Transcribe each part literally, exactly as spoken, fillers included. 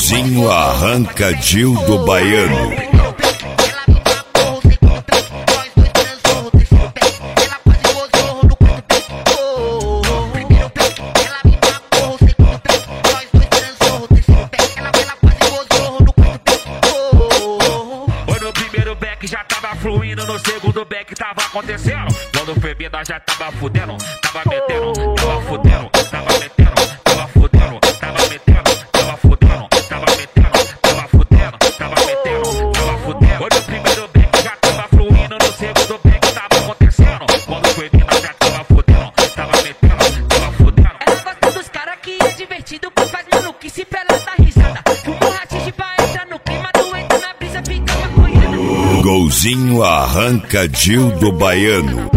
Golzinho arranca Dil do Baiano. Já tava fluindo, no segundo back tava acontecendo. Quando foi bebida já tava fudendo, tava metendo, tava fudendo, tava metendo, tava fudendo, tava metendo, tava fudendo, tava metendo, tava fudendo, tava metendo, tava fudendo. Quando o primeiro back já tava fluindo, no segundo back tava acontecendo. Quando foi bebida já tava fudendo, tava metendo, tava fudendo. Ela gosta dos caras que é divertido, que faz maluquice pra ela dar risada. Fumou rachixe pra entrar no clima, doente na brisa, fica maconhada. Golzinho arranca Dil do Baiano.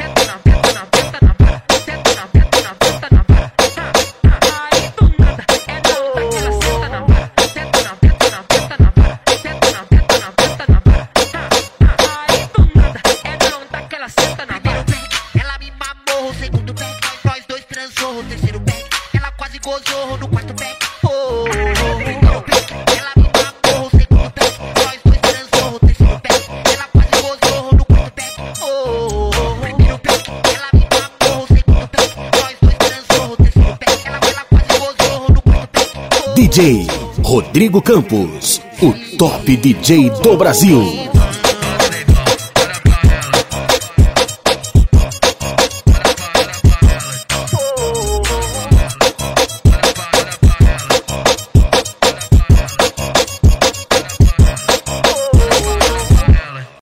Ela me mamou, segundo back, nós dois transou, terceiro back, ela quase gozou no quarto back. Oh, primeiro back, ela me mamou, segundo back, nós dois transou, terceiro back, ela quase gozou no quarto back. Oh, primeiro back, ela me mamou, segundo back, nós dois transou, terceiro back, ela quase gozou no quarto back. D J Rodrigo Campos, o top D J do Brasil.